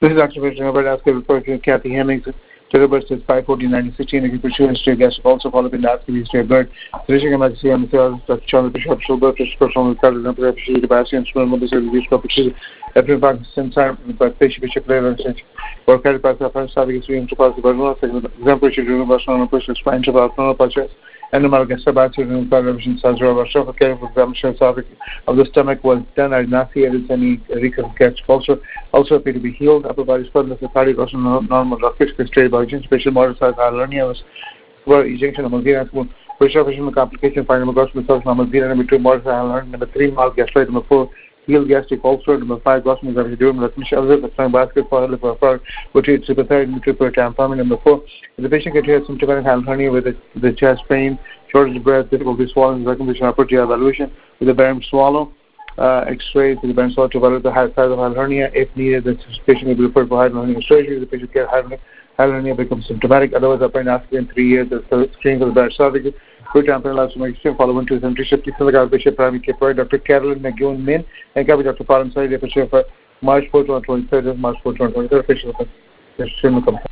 This is Dr. Christian Herbert asking for Kathy Hemmings. Date birth is 5/14/1916. If you pursue history of guest, also follow in the asking history of birth. Tradition can see on the sales, Dr. Chandra Bishop, Shulber, personal card, and appreciate the Bassi and Small Mother Service, Property, every Pakistan time, but Fishy Bishop Level, or carry pass of first service, to pass the Bermuda, example, University of Personal Spine to Barcelona Purchase, and the Margasta Battery and television Sazra was shown for care for examination of the stomach was done. I did not see any recurrent catch also appear to be healed. Upper body swelling, the cardiac was normal, physical straight by special motor size hernia was ejection of Mazina. Pressure complication, final gospel cells, number 0, number 2, motor hernia, number 3, mild gastritis, number 4. Healed gastric ulcer, number 5, Gosman Zavidurum, like Michelle, the strong basketball, which is superthyroid, tripper, number 4. If the patient can hear symptomatic hernia with the chest pain, shortness of breath, difficulty swallowing, recommendation upper GI evaluation with a barium swallow, X-rays with the barium swallow to evaluate the high size of hernia. If needed, the patient will be referred for hernia surgery. The patient can hernia becomes symptomatic. Otherwise, upper and after in 3 years, the screening for the barium cervical. Good time for the last week, follow 1 2 3 Shifty Silica Bishop Primary Care Provider Dr. Carolyn McGowan Min and Dr. Param Sai, for March 4, 2023, March 4, 2023,